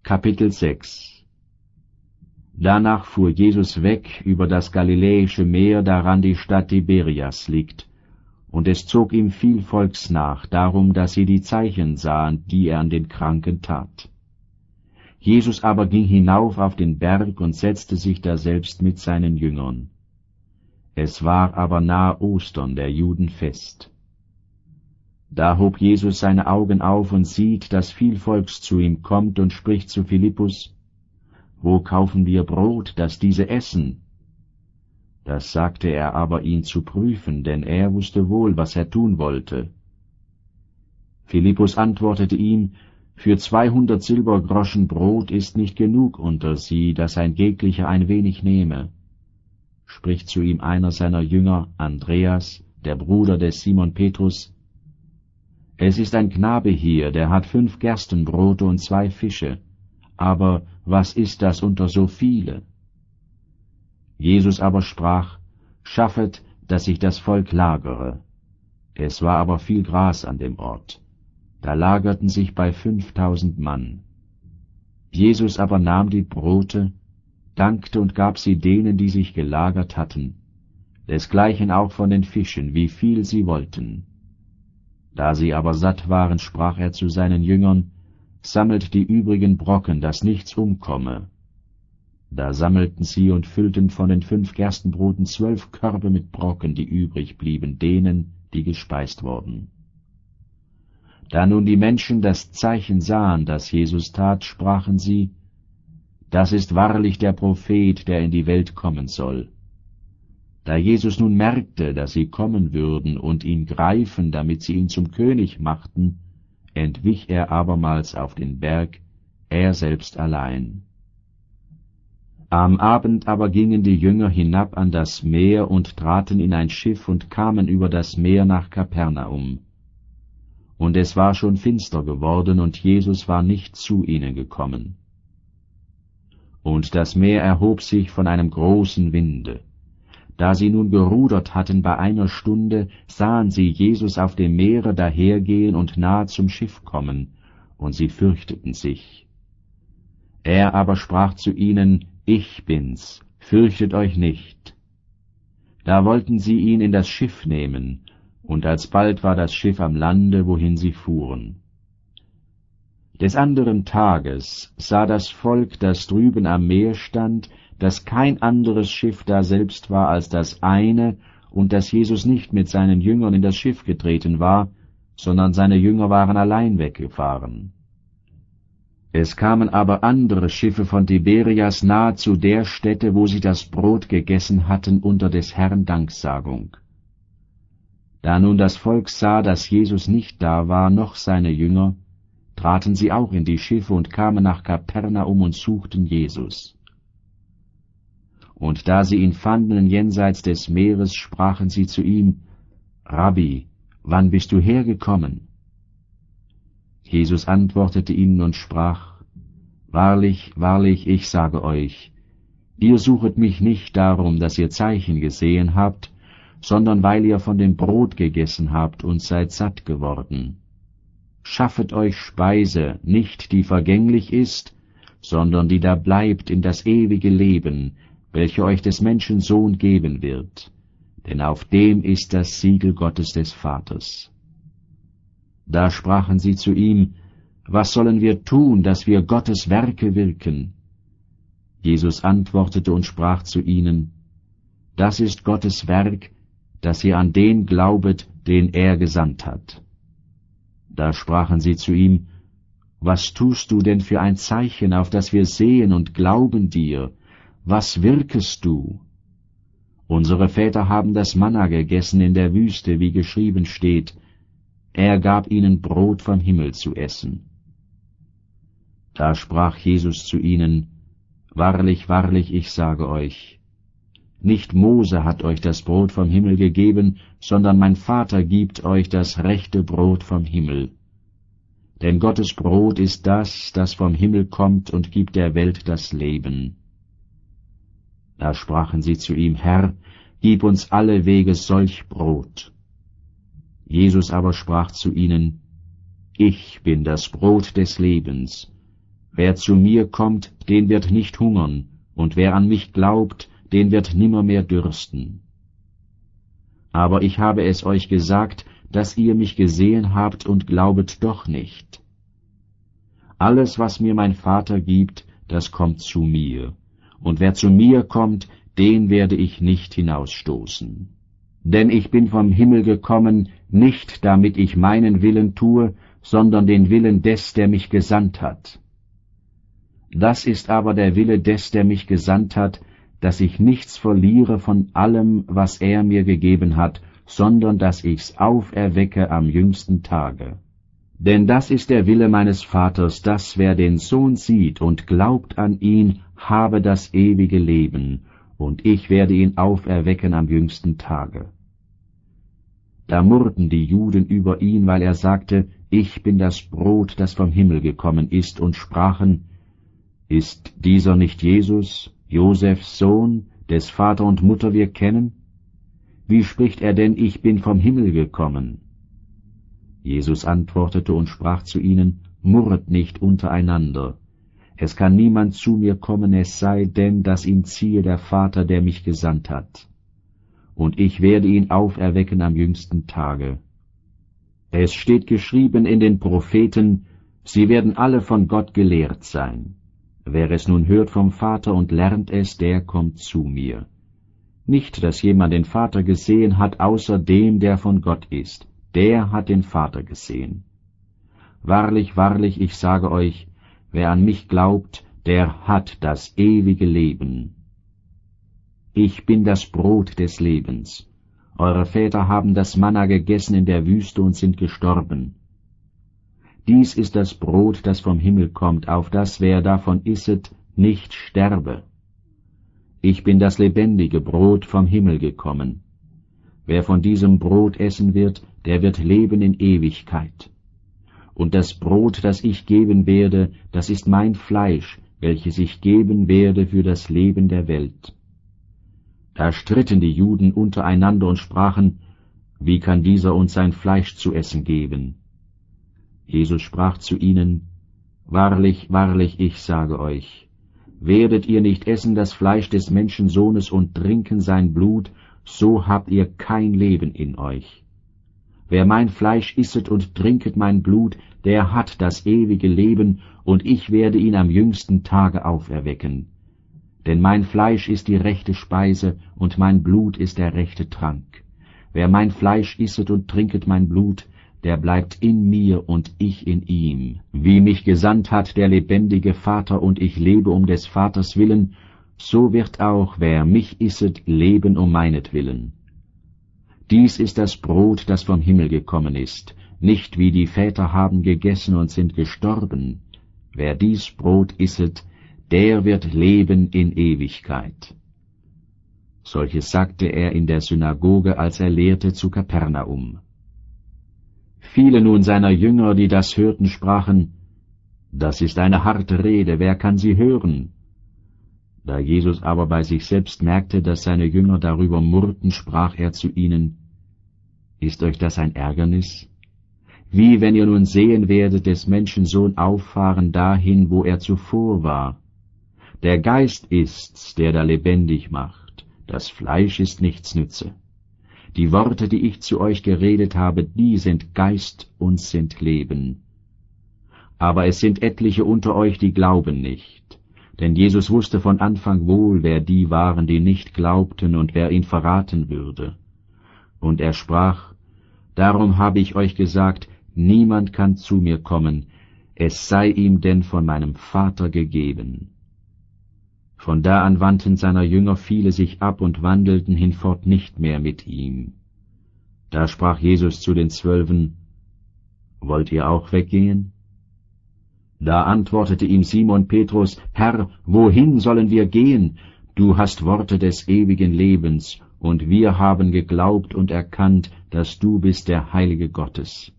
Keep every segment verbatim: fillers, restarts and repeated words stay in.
Kapitel sechs. Danach fuhr Jesus weg über das Galiläische Meer, daran die Stadt Tiberias liegt, und es zog ihm viel Volks nach, darum, dass sie die Zeichen sahen, die er an den Kranken tat. Jesus aber ging hinauf auf den Berg und setzte sich daselbst mit seinen Jüngern. Es war aber nahe Ostern, der Juden Fest. Da hob Jesus seine Augen auf und sieht, dass viel Volks zu ihm kommt, und spricht zu Philippus: »Wo kaufen wir Brot, dass diese essen?« Das sagte er aber, ihn zu prüfen, denn er wusste wohl, was er tun wollte. Philippus antwortete ihm: »Für zweihundert Silbergroschen Brot ist nicht genug unter sie, dass ein jeglicher ein wenig nehme.« Spricht zu ihm einer seiner Jünger, Andreas, der Bruder des Simon Petrus: »Es ist ein Knabe hier, der hat fünf Gerstenbrote und zwei Fische, aber was ist das unter so viele?« Jesus aber sprach: »Schaffet, dass sich das Volk lagere.« Es war aber viel Gras an dem Ort. Da lagerten sich bei fünftausend Mann. Jesus aber nahm die Brote, dankte und gab sie denen, die sich gelagert hatten, desgleichen auch von den Fischen, wie viel sie wollten. Da sie aber satt waren, sprach er zu seinen Jüngern: »Sammelt die übrigen Brocken, dass nichts umkomme.« Da sammelten sie und füllten von den fünf Gerstenbroten zwölf Körbe mit Brocken, die übrig blieben, denen, die gespeist wurden. Da nun die Menschen das Zeichen sahen, das Jesus tat, sprachen sie: »Das ist wahrlich der Prophet, der in die Welt kommen soll.« Da Jesus nun merkte, dass sie kommen würden und ihn greifen, damit sie ihn zum König machten, entwich er abermals auf den Berg, er selbst allein. Am Abend aber gingen die Jünger hinab an das Meer und traten in ein Schiff und kamen über das Meer nach Kapernaum. Und es war schon finster geworden, und Jesus war nicht zu ihnen gekommen. Und das Meer erhob sich von einem großen Winde. Da sie nun gerudert hatten bei einer Stunde, sahen sie Jesus auf dem Meere dahergehen und nahe zum Schiff kommen, und sie fürchteten sich. Er aber sprach zu ihnen: »Ich bin's, fürchtet euch nicht.« Da wollten sie ihn in das Schiff nehmen, und alsbald war das Schiff am Lande, wohin sie fuhren. Des anderen Tages sah das Volk, das drüben am Meer stand, dass kein anderes Schiff daselbst war als das eine, und dass Jesus nicht mit seinen Jüngern in das Schiff getreten war, sondern seine Jünger waren allein weggefahren. Es kamen aber andere Schiffe von Tiberias nahe zu der Stätte, wo sie das Brot gegessen hatten, unter des Herrn Danksagung. Da nun das Volk sah, dass Jesus nicht da war, noch seine Jünger, traten sie auch in die Schiffe und kamen nach Kapernaum und suchten Jesus. Und da sie ihn fanden jenseits des Meeres, sprachen sie zu ihm: »Rabbi, wann bist du hergekommen?« Jesus antwortete ihnen und sprach: »Wahrlich, wahrlich, ich sage euch, ihr suchet mich nicht darum, dass ihr Zeichen gesehen habt, sondern weil ihr von dem Brot gegessen habt und seid satt geworden. Schaffet euch Speise, nicht die vergänglich ist, sondern die da bleibt in das ewige Leben, welche euch des Menschen Sohn geben wird, denn auf dem ist das Siegel Gottes des Vaters.« Da sprachen sie zu ihm: »Was sollen wir tun, dass wir Gottes Werke wirken?« Jesus antwortete und sprach zu ihnen: »Das ist Gottes Werk, dass ihr an den glaubet, den er gesandt hat.« Da sprachen sie zu ihm: »Was tust du denn für ein Zeichen, auf das wir sehen und glauben dir? Was wirkest du? Unsere Väter haben das Manna gegessen in der Wüste, wie geschrieben steht: Er gab ihnen Brot vom Himmel zu essen.« Da sprach Jesus zu ihnen: »Wahrlich, wahrlich, ich sage euch, nicht Mose hat euch das Brot vom Himmel gegeben, sondern mein Vater gibt euch das rechte Brot vom Himmel. Denn Gottes Brot ist das, das vom Himmel kommt und gibt der Welt das Leben.« Da sprachen sie zu ihm: »Herr, gib uns alle Wege solch Brot.« Jesus aber sprach zu ihnen: »Ich bin das Brot des Lebens. Wer zu mir kommt, den wird nicht hungern, und wer an mich glaubt, den wird nimmermehr dürsten. Aber ich habe es euch gesagt, dass ihr mich gesehen habt und glaubet doch nicht. Alles, was mir mein Vater gibt, das kommt zu mir, und wer zu mir kommt, den werde ich nicht hinausstoßen. Denn ich bin vom Himmel gekommen, nicht damit ich meinen Willen tue, sondern den Willen des, der mich gesandt hat. Das ist aber der Wille des, der mich gesandt hat, dass ich nichts verliere von allem, was er mir gegeben hat, sondern dass ich's auferwecke am jüngsten Tage. Denn das ist der Wille meines Vaters, dass wer den Sohn sieht und glaubt an ihn, habe das ewige Leben, und ich werde ihn auferwecken am jüngsten Tage. Da murrten die Juden über ihn, weil er sagte, ich bin das Brot, das vom Himmel gekommen ist, und sprachen, ist dieser nicht Jesus, Josefs Sohn, des Vater und Mutter wir kennen? Wie spricht er denn, ich bin vom Himmel gekommen? Jesus antwortete und sprach zu ihnen, murret nicht untereinander. Es kann niemand zu mir kommen, es sei denn, dass ihn ziehe der Vater, der mich gesandt hat. Und ich werde ihn auferwecken am jüngsten Tage. Es steht geschrieben in den Propheten, sie werden alle von Gott gelehrt sein. Wer es nun hört vom Vater und lernt es, der kommt zu mir. Nicht, dass jemand den Vater gesehen hat, außer dem, der von Gott ist. Der hat den Vater gesehen. Wahrlich, wahrlich, ich sage euch, wer an mich glaubt, der hat das ewige Leben. Ich bin das Brot des Lebens. Eure Väter haben das Manna gegessen in der Wüste und sind gestorben. Dies ist das Brot, das vom Himmel kommt, auf das, wer davon isset, nicht sterbe. Ich bin das lebendige Brot vom Himmel gekommen. Wer von diesem Brot essen wird, der wird leben in Ewigkeit. Und das Brot, das ich geben werde, das ist mein Fleisch, welches ich geben werde für das Leben der Welt. Da stritten die Juden untereinander und sprachen, wie kann dieser uns sein Fleisch zu essen geben? Jesus sprach zu ihnen, wahrlich, wahrlich, ich sage euch, werdet ihr nicht essen das Fleisch des Menschensohnes und trinken sein Blut, so habt ihr kein Leben in euch. Wer mein Fleisch isset und trinket mein Blut, der hat das ewige Leben, und ich werde ihn am jüngsten Tage auferwecken. Denn mein Fleisch ist die rechte Speise, und mein Blut ist der rechte Trank. Wer mein Fleisch isset und trinket mein Blut, der bleibt in mir und ich in ihm. Wie mich gesandt hat der lebendige Vater, und ich lebe um des Vaters willen, so wird auch, wer mich isset, leben um meinetwillen. Dies ist das Brot, das vom Himmel gekommen ist, nicht wie die Väter haben gegessen und sind gestorben. Wer dies Brot isset, der wird leben in Ewigkeit. Solches sagte er in der Synagoge, als er lehrte zu Kapernaum. Viele nun seiner Jünger, die das hörten, sprachen, das ist eine harte Rede, wer kann sie hören? Da Jesus aber bei sich selbst merkte, dass seine Jünger darüber murrten, sprach er zu ihnen, ist euch das ein Ärgernis? Wie wenn ihr nun sehen werdet des Menschen Sohn auffahren dahin, wo er zuvor war. Der Geist ist's, der da lebendig macht, das Fleisch ist nichts nütze. Die Worte, die ich zu euch geredet habe, die sind Geist und sind Leben. Aber es sind etliche unter euch, die glauben nicht. Denn Jesus wusste von Anfang wohl, wer die waren, die nicht glaubten und wer ihn verraten würde. Und er sprach, darum habe ich euch gesagt, niemand kann zu mir kommen, es sei ihm denn von meinem Vater gegeben. Von da an wandten seiner Jünger viele sich ab und wandelten hinfort nicht mehr mit ihm. Da sprach Jesus zu den Zwölfen, wollt ihr auch weggehen? Da antwortete ihm Simon Petrus, Herr, wohin sollen wir gehen? Du hast Worte des ewigen Lebens, und wir haben geglaubt und erkannt, dass du bist der Heilige Gottes.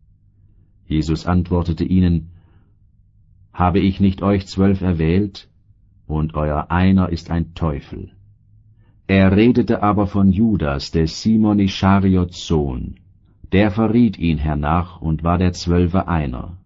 Jesus antwortete ihnen, habe ich nicht euch zwölf erwählt? Und euer einer ist ein Teufel. Er redete aber von Judas, des Simon Ischariots Sohn. Der verriet ihn hernach und war der Zwölfe einer.